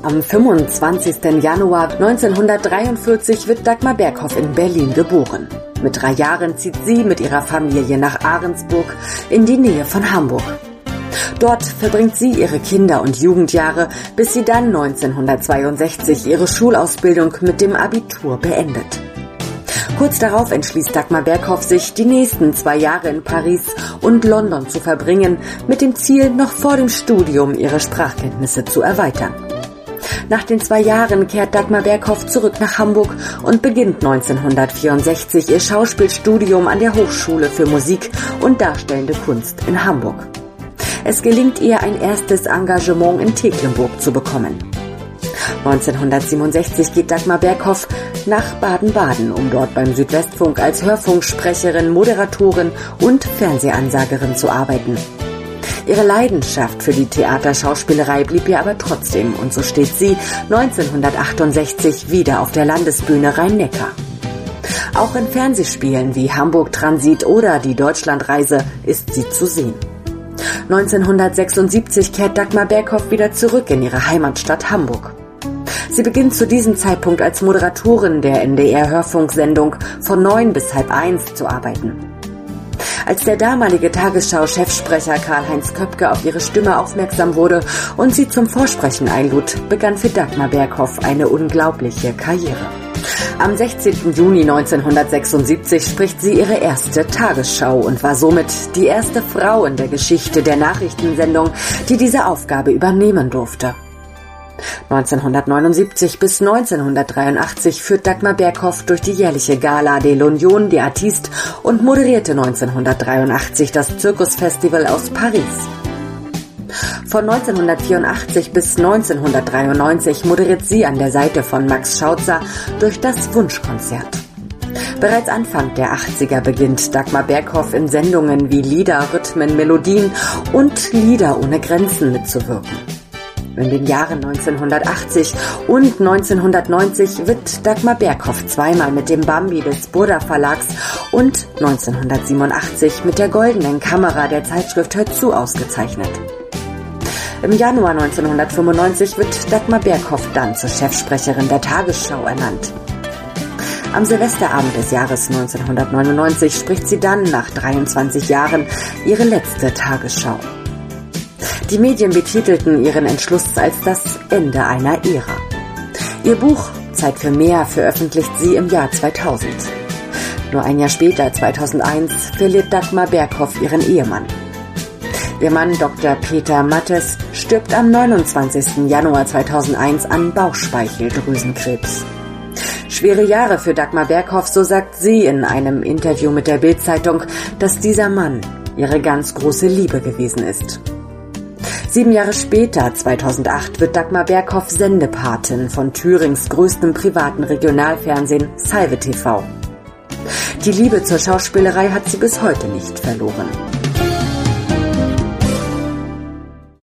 Am 25. Januar 1943 wird Dagmar Berghoff in Berlin geboren. Mit 3 Jahren zieht sie mit ihrer Familie nach Ahrensburg in die Nähe von Hamburg. Dort verbringt sie ihre Kinder- und Jugendjahre, bis sie dann 1962 ihre Schulausbildung mit dem Abitur beendet. Kurz darauf entschließt Dagmar Berghoff sich, die nächsten 2 Jahre in Paris und London zu verbringen, mit dem Ziel, noch vor dem Studium ihre Sprachkenntnisse zu erweitern. Nach den 2 Jahren kehrt Dagmar Berghoff zurück nach Hamburg und beginnt 1964 ihr Schauspielstudium an der Hochschule für Musik und Darstellende Kunst in Hamburg. Es gelingt ihr, ein erstes Engagement in Tecklenburg zu bekommen. 1967 geht Dagmar Berghoff nach Baden-Baden, um dort beim Südwestfunk als Hörfunksprecherin, Moderatorin und Fernsehansagerin zu arbeiten. Ihre Leidenschaft für die Theaterschauspielerei blieb ihr aber trotzdem, und so steht sie 1968 wieder auf der Landesbühne Rhein-Neckar. Auch in Fernsehspielen wie Hamburg Transit oder die Deutschlandreise ist sie zu sehen. 1976 kehrt Dagmar Berghoff wieder zurück in ihre Heimatstadt Hamburg. Sie beginnt zu diesem Zeitpunkt als Moderatorin der NDR-Hörfunksendung von 9 bis 12:30 zu arbeiten. Als der damalige Tagesschau-Chefsprecher Karl-Heinz Köpke auf ihre Stimme aufmerksam wurde und sie zum Vorsprechen einlud, begann für Dagmar Berghoff eine unglaubliche Karriere. Am 16. Juni 1976 spricht sie ihre erste Tagesschau und war somit die erste Frau in der Geschichte der Nachrichtensendung, die diese Aufgabe übernehmen durfte. 1979 bis 1983 führt Dagmar Berghoff durch die jährliche Gala de l'Union des Artistes und moderierte 1983 das Zirkusfestival aus Paris. Von 1984 bis 1993 moderiert sie an der Seite von Max Schautzer durch das Wunschkonzert. Bereits Anfang der 80er beginnt Dagmar Berghoff in Sendungen wie Lieder, Rhythmen, Melodien und Lieder ohne Grenzen mitzuwirken. In den Jahren 1980 und 1990 wird Dagmar Berghoff zweimal mit dem Bambi des Burda Verlags und 1987 mit der Goldenen Kamera der Zeitschrift Hör zu ausgezeichnet. Im Januar 1995 wird Dagmar Berghoff dann zur Chefsprecherin der Tagesschau ernannt. Am Silvesterabend des Jahres 1999 spricht sie dann nach 23 Jahren ihre letzte Tagesschau. Die Medien betitelten ihren Entschluss als das Ende einer Ära. Ihr Buch Zeit für mehr veröffentlicht sie im Jahr 2000. Nur ein Jahr später, 2001, verliert Dagmar Berghoff ihren Ehemann. Ihr Mann Dr. Peter Mattes stirbt am 29. Januar 2001 an Bauchspeicheldrüsenkrebs. Schwere Jahre für Dagmar Berghoff, so sagt sie in einem Interview mit der Bild-Zeitung, dass dieser Mann ihre ganz große Liebe gewesen ist. 7 Jahre später, 2008, wird Dagmar Berghoff Sendepatin von Thürings größtem privaten Regionalfernsehen Salve TV. Die Liebe zur Schauspielerei hat sie bis heute nicht verloren.